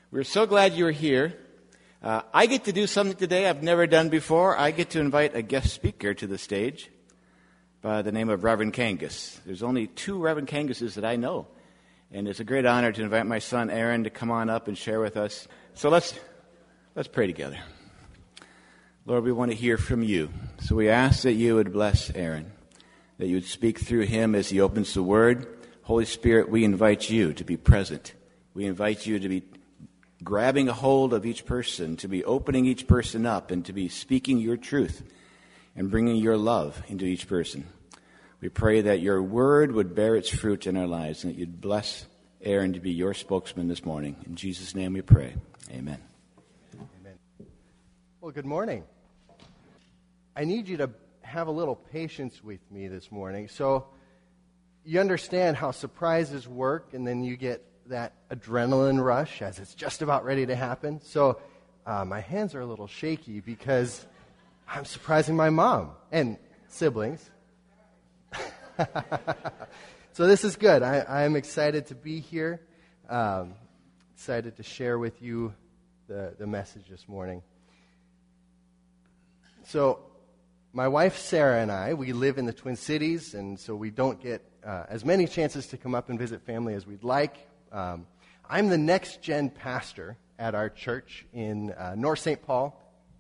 We're so glad you're here. I get to do something today I've never done before. I get to invite a guest speaker to the stage by the name of Reverend Kangas. There's only 2 Reverend Kangases that I know. And it's a great honor to invite my son Aaron to come on up and share with us. So let's pray together. Lord, we want to hear from you. So we ask that you would bless Aaron, that you would speak through him as he opens the word. Holy Spirit, we invite you to be present. We invite you to be grabbing a hold of each person, to be opening each person up, and to be speaking your truth and bringing your love into each person. We pray that your word would bear its fruit in our lives and that you'd bless Aaron to be your spokesman this morning. In Jesus' name we pray. Amen. Amen. Well, good morning. I need you to have a little patience with me this morning. So you understand how surprises work, and then you get that adrenaline rush as it's just about ready to happen. So my hands are a little shaky because I'm surprising my mom and siblings. So this is good. I am excited to be here. Excited to share with you the message this morning. So my wife Sarah and I, we live in the Twin Cities, and so we don't get as many chances to come up and visit family as we'd like. I'm the next-gen pastor at our church in North St. Paul,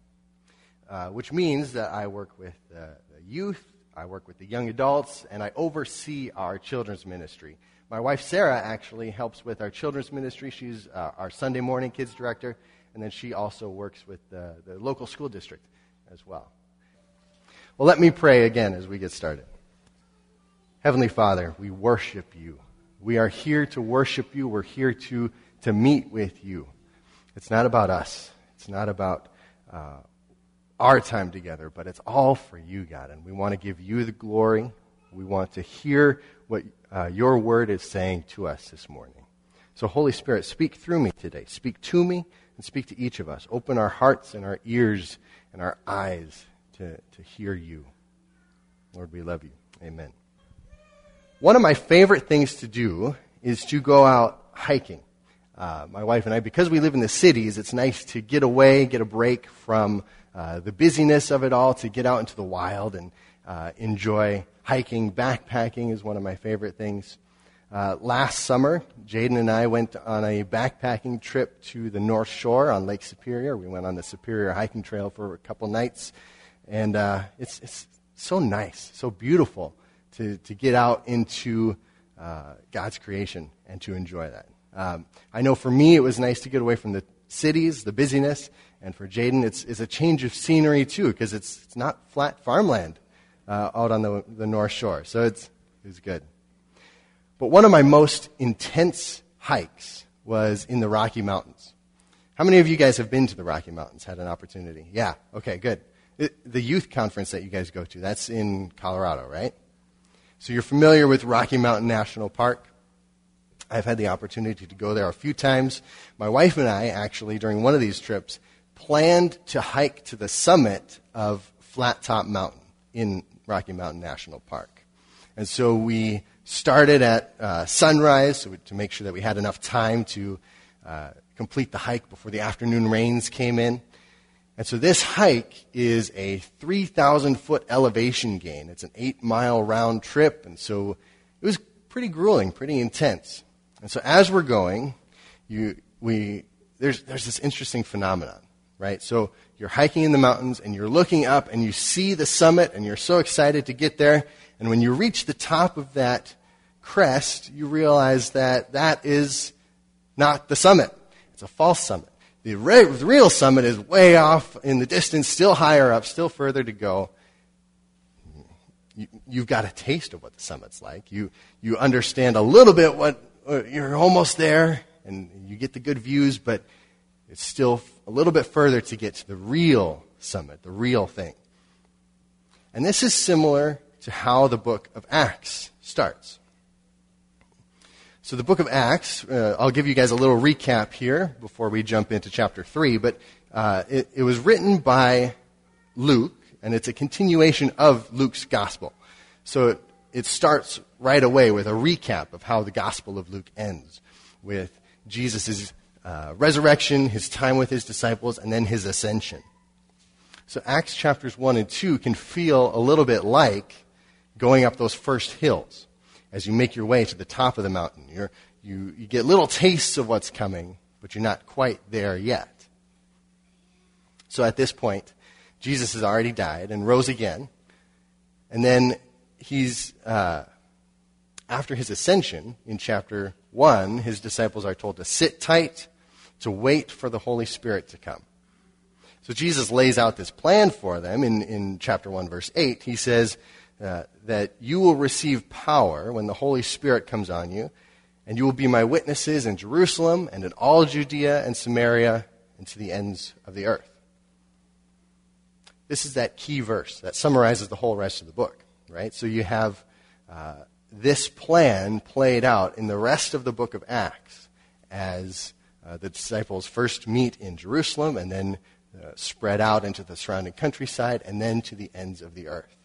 which means that I work with the youth, I work with the young adults, and I oversee our children's ministry. My wife Sarah actually helps with our children's ministry. She's our Sunday morning kids director, and then she also works with the local school district as well. Well, let me pray again as we get started. Heavenly Father, we worship you. We are here to worship you. We're here to meet with you. It's not about us. It's not about our time together, but it's all for you, God. And we want to give you the glory. We want to hear what your word is saying to us this morning. So Holy Spirit, speak through me today. Speak to me and speak to each of us. Open our hearts and our ears and our eyes to hear you. Lord, we love you. Amen. One of my favorite things to do is to go out hiking. My wife and I, because we live in the cities, it's nice to get away, get a break from the busyness of it all, to get out into the wild and enjoy hiking. Backpacking is one of my favorite things. Last summer, Jaden and I went on a backpacking trip to the North Shore on Lake Superior. We went on the Superior hiking trail for a couple nights, and it's so nice, so beautiful to get out into God's creation and to enjoy that. I know for me it was nice to get away from the cities, the busyness, and for Jaden it's a change of scenery too, because it's not flat farmland out on the North Shore, so it's good. But one of my most intense hikes was in the Rocky Mountains. How many of you guys have been to the Rocky Mountains, had an opportunity? Yeah, okay, good. The youth conference that you guys go to, that's in Colorado, right? So you're familiar with Rocky Mountain National Park. I've had the opportunity to go there a few times. My wife and I actually, during one of these trips, planned to hike to the summit of Flat Top Mountain in Rocky Mountain National Park. And so we started at sunrise to make sure that we had enough time to complete the hike before the afternoon rains came in. And so this hike is a 3,000-foot elevation gain. It's an 8-mile round trip, and so it was pretty grueling, pretty intense. And so as we're going, there's this interesting phenomenon, right? So you're hiking in the mountains, and you're looking up, and you see the summit, and you're so excited to get there. And when you reach the top of that crest, you realize that that is not the summit. It's a false summit. The real summit is way off in the distance, still higher up, still further to go. You've got a taste of what the summit's like. You understand a little bit what you're almost there, and you get the good views, but it's still a little bit further to get to the real summit, the real thing. And this is similar to how the book of Acts starts. So the book of Acts, I'll give you guys a little recap here before we jump into chapter 3, but it was written by Luke, and it's a continuation of Luke's gospel. So it starts right away with a recap of how the gospel of Luke ends, with Jesus' resurrection, his time with his disciples, and then his ascension. So Acts chapters 1 and 2 can feel a little bit like going up those first hills as you make your way to the top of the mountain. You get little tastes of what's coming, but you're not quite there yet. So at this point, Jesus has already died and rose again. And then he's, after his ascension, in chapter 1, his disciples are told to sit tight, to wait for the Holy Spirit to come. So Jesus lays out this plan for them in chapter 1, verse 8. He says that you will receive power when the Holy Spirit comes on you, and you will be my witnesses in Jerusalem and in all Judea and Samaria and to the ends of the earth. This is that key verse that summarizes the whole rest of the book, right? So you have this plan played out in the rest of the book of Acts as the disciples first meet in Jerusalem and then spread out into the surrounding countryside and then to the ends of the earth.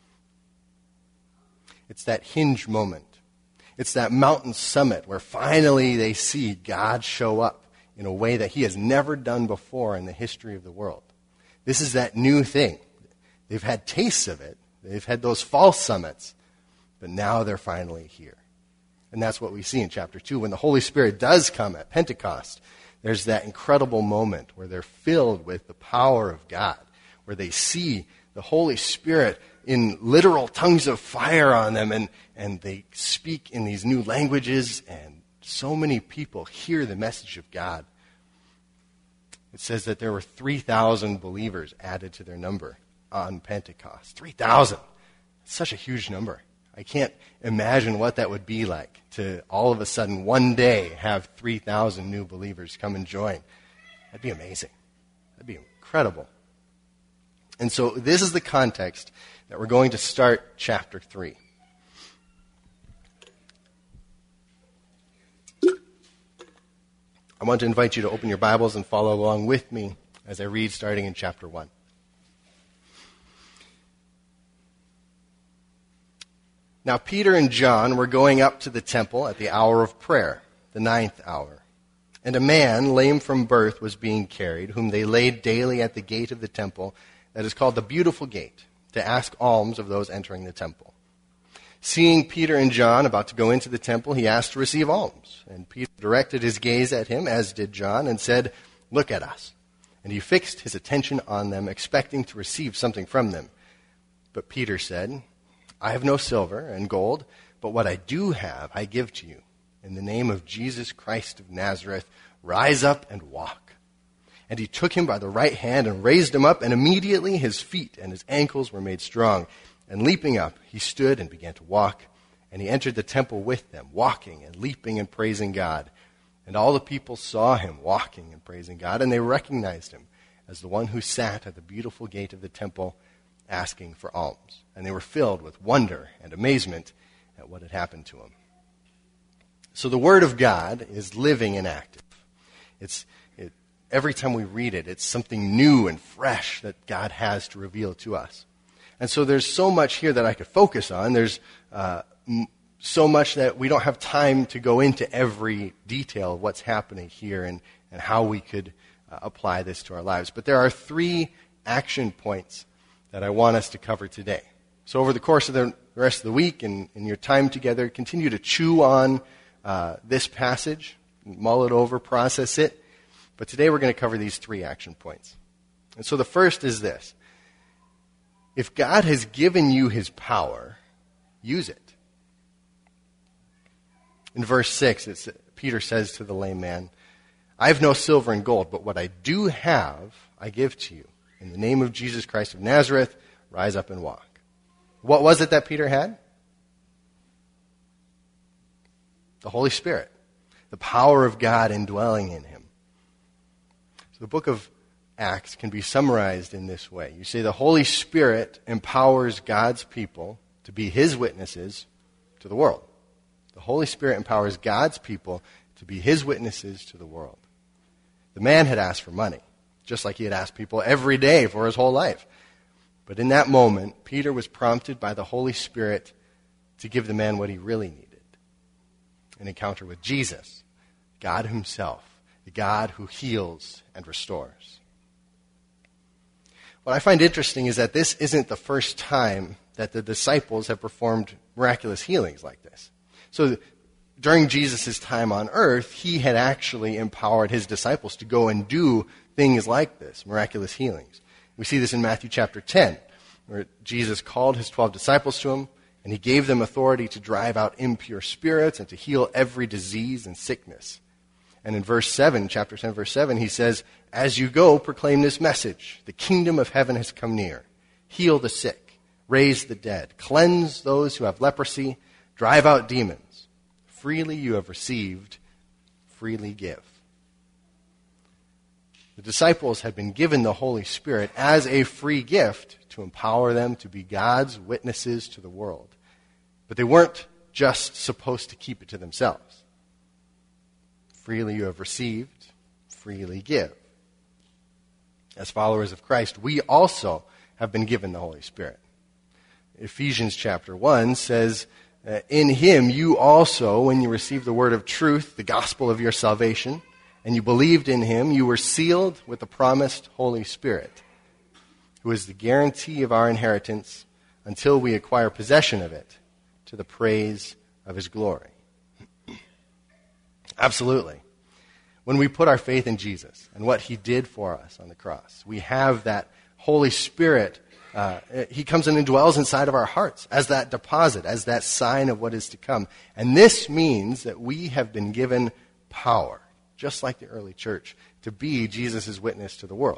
It's that hinge moment. It's that mountain summit where finally they see God show up in a way that he has never done before in the history of the world. This is that new thing. They've had tastes of it. They've had those false summits, but now they're finally here. And that's what we see in chapter 2. When the Holy Spirit does come at Pentecost, there's that incredible moment where they're filled with the power of God, where they see the Holy Spirit in literal tongues of fire on them, and they speak in these new languages, and so many people hear the message of God. It says that there were 3,000 believers added to their number on Pentecost. 3,000. Such a huge number. I can't imagine what that would be like to all of a sudden one day have 3,000 new believers come and join. That'd be amazing. That'd be incredible. And so this is the context that we're going to start chapter 3. I want to invite you to open your Bibles and follow along with me as I read starting in chapter 1. Now Peter and John were going up to the temple at the hour of prayer, the 9th hour. And a man, lame from birth, was being carried, whom they laid daily at the gate of the temple, that is called the Beautiful Gate, to ask alms of those entering the temple. Seeing Peter and John about to go into the temple, he asked to receive alms. And Peter directed his gaze at him, as did John, and said, "Look at us." And he fixed his attention on them, expecting to receive something from them. But Peter said, "I have no silver and gold, but what I do have I give to you. In the name of Jesus Christ of Nazareth, rise up and walk." And he took him by the right hand and raised him up, and immediately his feet and his ankles were made strong. And leaping up, he stood and began to walk. And he entered the temple with them, walking and leaping and praising God. And all the people saw him walking and praising God, and they recognized him as the one who sat at the beautiful gate of the temple asking for alms. And they were filled with wonder and amazement at what had happened to him. So the Word of God is living and active. Every time we read it, it's something new and fresh that God has to reveal to us. And so there's so much here that I could focus on. There's so much that we don't have time to go into every detail of what's happening here and how we could apply this to our lives. But there are 3 action points that I want us to cover today. So over the course of the rest of the week and in your time together, continue to chew on this passage, mull it over, process it. But today we're going to cover these 3 action points. And so the first is this. If God has given you his power, use it. In verse 6, Peter says to the lame man, "I have no silver and gold, but what I do have, I give to you. In the name of Jesus Christ of Nazareth, rise up and walk." What was it that Peter had? The Holy Spirit. The power of God indwelling in him. So the book of Acts can be summarized in this way. You say the Holy Spirit empowers God's people to be his witnesses to the world. The Holy Spirit empowers God's people to be his witnesses to the world. The man had asked for money, just like he had asked people every day for his whole life. But in that moment, Peter was prompted by the Holy Spirit to give the man what he really needed. An encounter with Jesus, God himself, the God who heals and restores. What I find interesting is that this isn't the first time that the disciples have performed miraculous healings like this. So during Jesus' time on earth, he had actually empowered his disciples to go and do things like this, miraculous healings. We see this in Matthew chapter 10, where Jesus called his 12 disciples to him, and he gave them authority to drive out impure spirits and to heal every disease and sickness. And in verse 7, chapter 10, verse 7, he says, "As you go, proclaim this message. The kingdom of heaven has come near. Heal the sick, raise the dead, cleanse those who have leprosy, drive out demons. Freely you have received, freely give." The disciples had been given the Holy Spirit as a free gift to empower them to be God's witnesses to the world. But they weren't just supposed to keep it to themselves. Freely you have received, freely give. As followers of Christ, we also have been given the Holy Spirit. Ephesians chapter 1 says, "In him you also, when you received the word of truth, the gospel of your salvation, and you believed in him, you were sealed with the promised Holy Spirit, who is the guarantee of our inheritance until we acquire possession of it, to the praise of his glory." Absolutely. When we put our faith in Jesus and what he did for us on the cross, we have that Holy Spirit. He comes in and dwells inside of our hearts as that deposit, as that sign of what is to come. And this means that we have been given power, just like the early church, to be Jesus' witness to the world.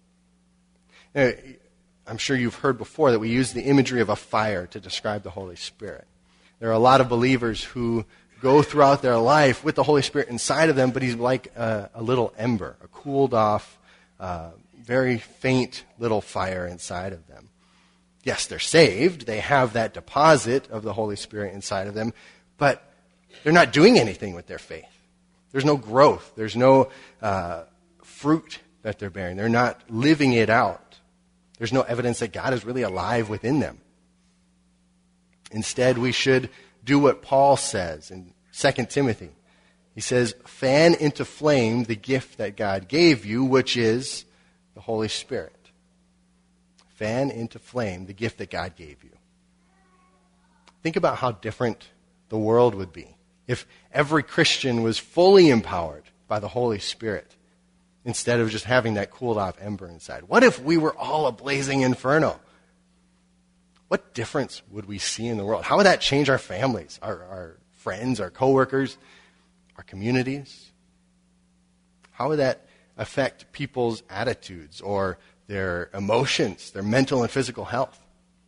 I'm sure you've heard before that we use the imagery of a fire to describe the Holy Spirit. There are a lot of believers who go throughout their life with the Holy Spirit inside of them, but he's like a little ember, a cooled off, very faint little fire inside of them. Yes, they're saved. They have that deposit of the Holy Spirit inside of them, but they're not doing anything with their faith. There's no growth. There's no fruit that they're bearing. They're not living it out. There's no evidence that God is really alive within them. Instead, we should do what Paul says in 2 Timothy. He says, "Fan into flame the gift that God gave you, which is the Holy Spirit." Fan into flame the gift that God gave you. Think about how different the world would be if every Christian was fully empowered by the Holy Spirit instead of just having that cooled off ember inside. What if we were all a blazing inferno? What difference would we see in the world? How would that change our families, our friends, our coworkers, our communities? How would that affect people's attitudes or their emotions, their mental and physical health?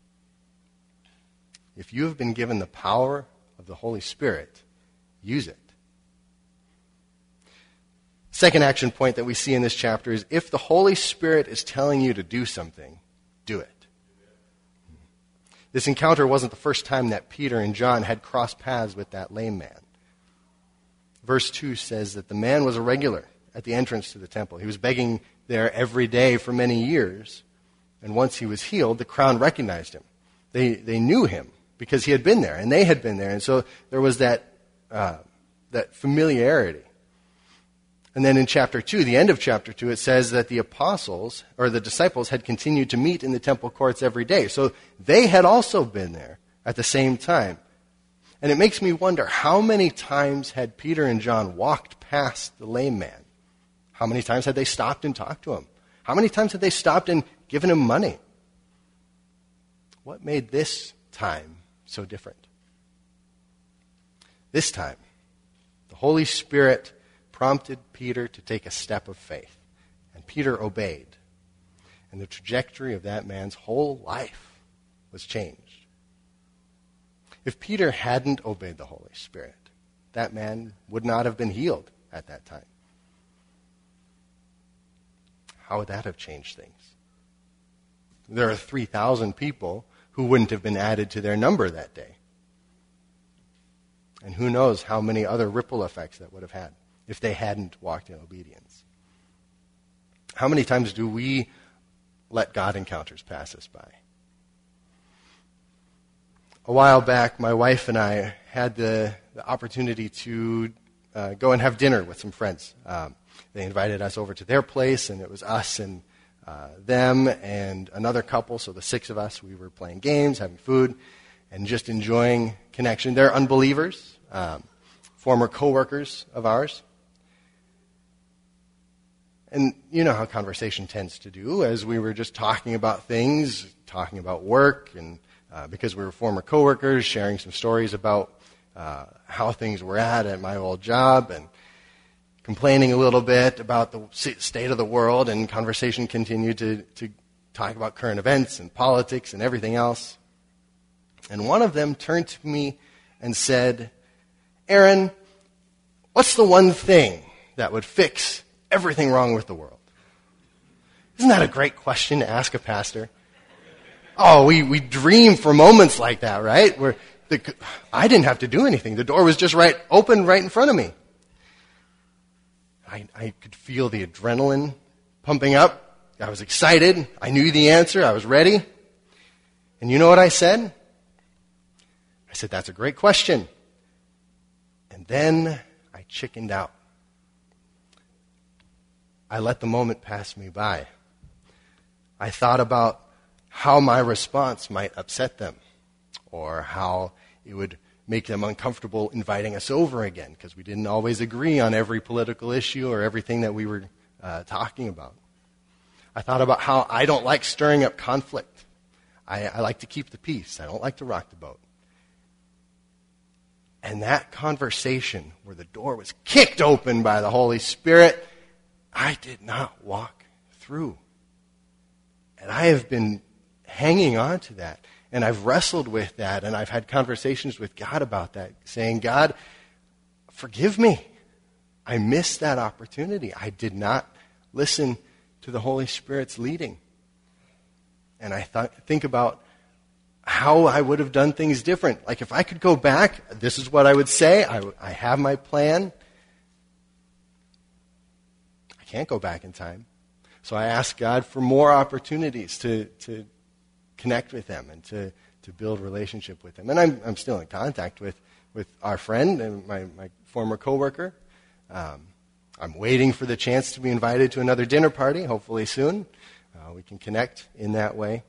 If you have been given the power of the Holy Spirit, use it. Second action point that we see in this chapter is if the Holy Spirit is telling you to do something, do it. This encounter wasn't the first time that Peter and John had crossed paths with that lame man. Verse 2 says that the man was a regular at the entrance to the temple. He was begging there every day for many years. And once he was healed, the crowd recognized him. They knew him because he had been there, and they had been there. And so there was that familiarity. And then in chapter 2, the end of chapter 2, it says that the apostles, or the disciples, had continued to meet in the temple courts every day. So they had also been there at the same time. And it makes me wonder, how many times had Peter and John walked past the lame man? How many times had they stopped and talked to him? How many times had they stopped and given him money? What made this time so different? This time, the Holy Spirit prompted Peter to take a step of faith, and Peter obeyed. And the trajectory of that man's whole life was changed. If Peter hadn't obeyed the Holy Spirit, that man would not have been healed at that time. How would that have changed things? There are 3,000 people who wouldn't have been added to their number that day. And who knows how many other ripple effects that would have had if they hadn't walked in obedience. How many times do we let God encounters pass us by? A while back, my wife and I had the opportunity to go and have dinner with some friends. They invited us over to their place, and it was us and them and another couple, so the 6 of us. We were playing games, having food, and just enjoying connection. They're unbelievers, former coworkers of ours. And you know how conversation tends to do, as we were just talking about things, talking about work, and because we were former coworkers, sharing some stories about how things were at my old job, and complaining a little bit about the state of the world, and conversation continued to talk about current events and politics and everything else. And one of them turned to me and said, "Aaron, what's the one thing that would fix everything wrong with the world?" Isn't that a great question to ask a pastor? Oh, we dream for moments like that, right? Where I didn't have to do anything. The door was just open right in front of me. I could feel the adrenaline pumping up. I was excited. I knew the answer. I was ready. And you know what I said? I said, "That's a great question." And then I chickened out. I let the moment pass me by. I thought about how my response might upset them, or how it would make them uncomfortable inviting us over again, because we didn't always agree on every political issue or everything that we were talking about. I thought about how I don't like stirring up conflict. I like to keep the peace. I don't like to rock the boat. And that conversation, where the door was kicked open by the Holy Spirit, I did not walk through. And I have been hanging on to that. And I've wrestled with that. And I've had conversations with God about that, saying, "God, forgive me. I missed that opportunity. I did not listen to the Holy Spirit's leading." And I think about how I would have done things different. Like, if I could go back, this is what I would say. I have my plan. I can't go back in time. So I ask God for more opportunities to connect with them and to build relationship with them. And I'm still in contact with our friend and my former coworker. I'm waiting for the chance to be invited to another dinner party, hopefully soon. We can connect in that way.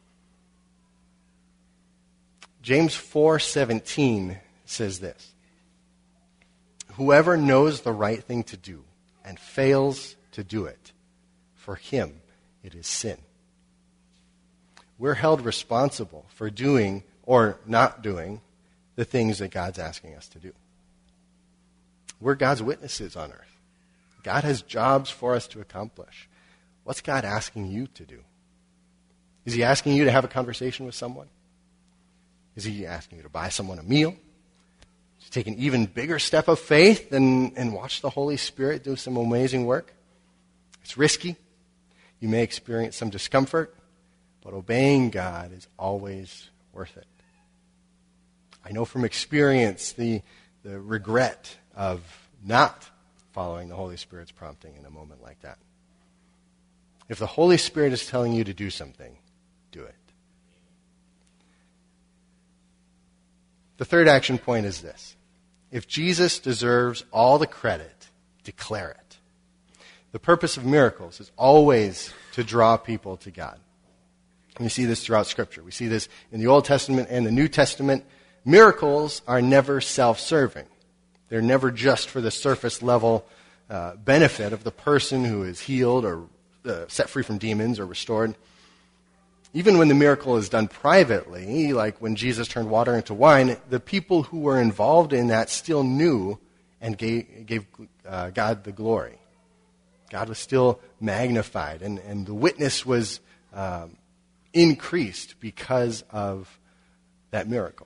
James 4:17 says this: "Whoever knows the right thing to do and fails to do it, for him it is sin." We're held responsible for doing or not doing the things that God's asking us to do. We're God's witnesses on earth. God has jobs for us to accomplish. What's God asking you to do? Is he asking you to have a conversation with someone? Is he asking you to buy someone a meal? To take an even bigger step of faith and watch the Holy Spirit do some amazing work? It's risky. You may experience some discomfort, but obeying God is always worth it. I know from experience the regret of not following the Holy Spirit's prompting in a moment like that. If the Holy Spirit is telling you to do something, do it. The third action point is this: if Jesus deserves all the credit, declare it. The purpose of miracles is always to draw people to God. And we see this throughout Scripture. We see this in the Old Testament and the New Testament. Miracles are never self-serving. They're never just for the surface level benefit of the person who is healed or set free from demons or restored. Even when the miracle is done privately, like when Jesus turned water into wine, the people who were involved in that still knew and gave God the glory. God was still magnified, and the witness was increased because of that miracle.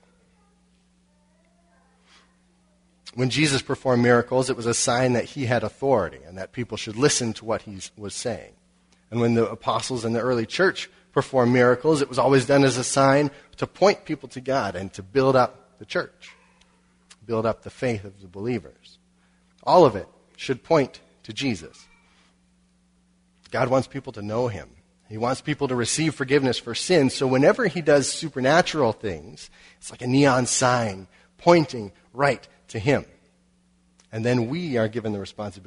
When Jesus performed miracles, it was a sign that he had authority and that people should listen to what he was saying. And when the apostles and the early church performed miracles, it was always done as a sign to point people to God and to build up the church, build up the faith of the believers. All of it should point to Jesus. God wants people to know him. He wants people to receive forgiveness for sin. So whenever he does supernatural things, it's like a neon sign pointing right to him. And then we are given the responsibility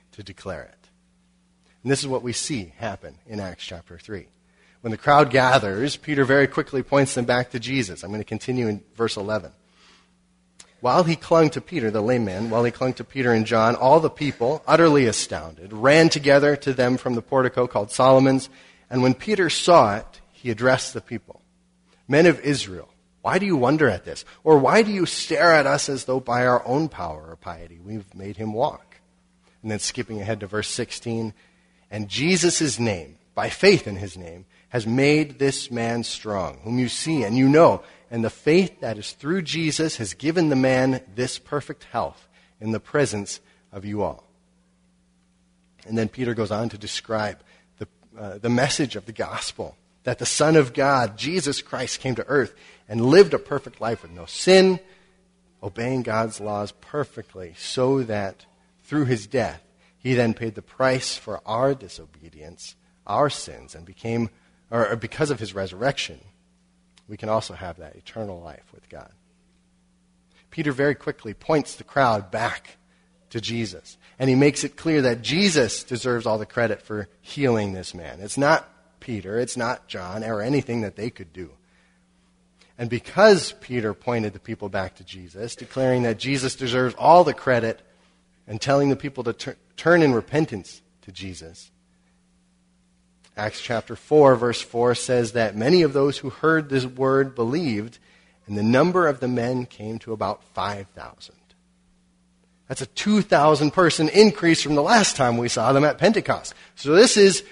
to declare it. And this is what we see happen in Acts chapter 3. When the crowd gathers, Peter very quickly points them back to Jesus. I'm going to continue in verse 11. While he clung to Peter, the lame man, while he clung to Peter and John, all the people, utterly astounded, ran together to them from the portico called Solomon's. And when Peter saw it, he addressed the people. Men of Israel, why do you wonder at this? Or why do you stare at us as though by our own power or piety we've made him walk? And then skipping ahead to verse 16. And Jesus' name, by faith in his name, has made this man strong, whom you see and you know. And the faith that is through Jesus has given the man this perfect health in the presence of you all. And then Peter goes on to describe the message of the gospel, that the Son of God, Jesus Christ, came to earth and lived a perfect life with no sin, obeying God's laws perfectly, so that through his death, he then paid the price for our disobedience, our sins, and because of his resurrection, we can also have that eternal life with God. Peter very quickly points the crowd back to Jesus, and he makes it clear that Jesus deserves all the credit for healing this man. It's not Peter, it's not John, or anything that they could do. And because Peter pointed the people back to Jesus, declaring that Jesus deserves all the credit, and telling the people to turn in repentance to Jesus, Acts chapter 4, verse 4 says that many of those who heard this word believed, and the number of the men came to about 5,000. That's a 2,000 person increase from the last time we saw them at Pentecost. So this is,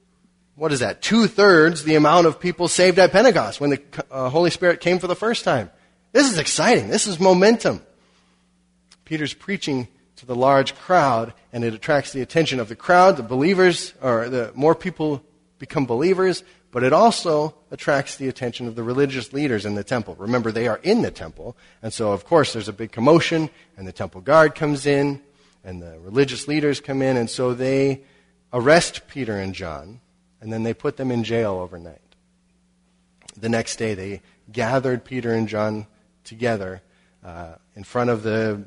2/3 the amount of people saved at Pentecost when the Holy Spirit came for the first time. This is exciting. This is momentum. Peter's preaching to the large crowd, and it attracts the attention of the crowd, the believers, or the more people become believers, but it also attracts the attention of the religious leaders in the temple. Remember, they are in the temple, and so, of course, there's a big commotion, and the temple guard comes in, and the religious leaders come in, and so they arrest Peter and John, and then they put them in jail overnight. The next day, they gathered Peter and John together in front of the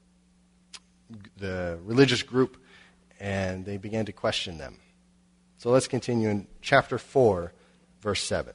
religious group, and they began to question them. So let's continue in chapter 4, verse 7.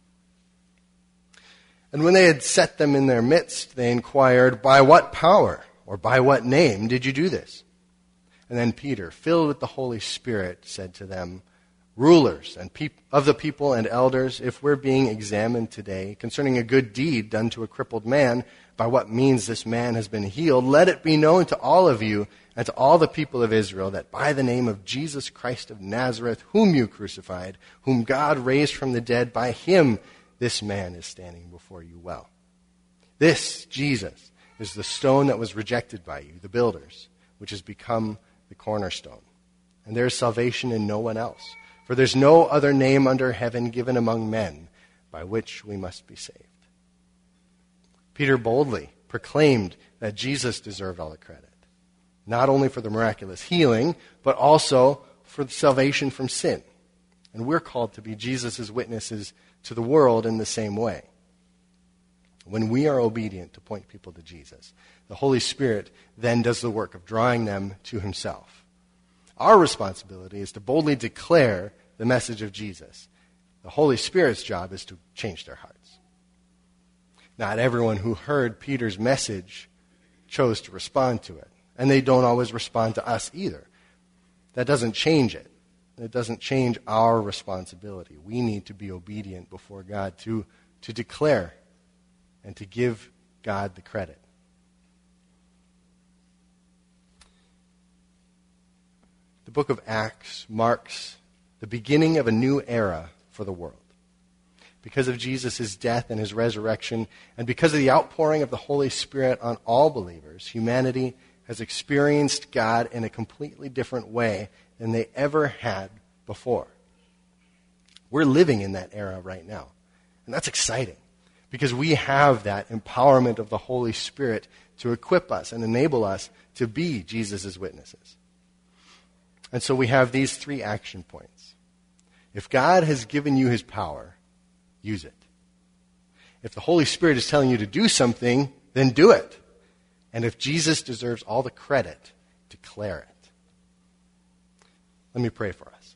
And when they had set them in their midst, they inquired, by what power or by what name did you do this? And then Peter, filled with the Holy Spirit, said to them, rulers and of the people and elders, if we're being examined today concerning a good deed done to a crippled man, by what means this man has been healed, let it be known to all of you and to all the people of Israel that by the name of Jesus Christ of Nazareth, whom you crucified, whom God raised from the dead, by him this man is standing before you well. This, Jesus, is the stone that was rejected by you, the builders, which has become the cornerstone. And there is salvation in no one else. For there's no other name under heaven given among men by which we must be saved. Peter boldly proclaimed that Jesus deserved all the credit, not only for the miraculous healing, but also for the salvation from sin. And we're called to be Jesus' witnesses to the world in the same way. When we are obedient to point people to Jesus, the Holy Spirit then does the work of drawing them to himself. Our responsibility is to boldly declare the message of Jesus. The Holy Spirit's job is to change their hearts. Not everyone who heard Peter's message chose to respond to it. And they don't always respond to us either. That doesn't change it. It doesn't change our responsibility. We need to be obedient before God to declare and to give God the credit. The book of Acts marks the beginning of a new era for the world. Because of Jesus' death and his resurrection, and because of the outpouring of the Holy Spirit on all believers, humanity has experienced God in a completely different way than they ever had before. We're living in that era right now. And that's exciting, because we have that empowerment of the Holy Spirit to equip us and enable us to be Jesus' witnesses. And so we have these 3 action points. If God has given you his power, use it. If the Holy Spirit is telling you to do something, then do it. And if Jesus deserves all the credit, declare it. Let me pray for us.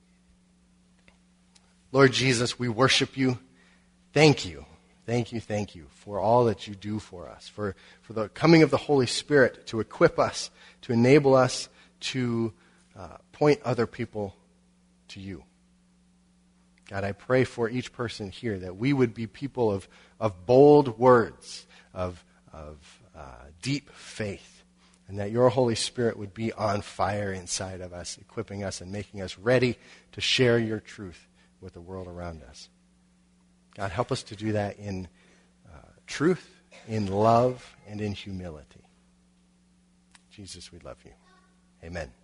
Lord Jesus, we worship you. Thank you. Thank you, thank you for all that you do for us, for the coming of the Holy Spirit to equip us, to enable us to point other people to you. God, I pray for each person here that we would be people of bold words, of deep faith, and that your Holy Spirit would be on fire inside of us, equipping us and making us ready to share your truth with the world around us. God, help us to do that in truth, in love, and in humility. Jesus, we love you. Amen.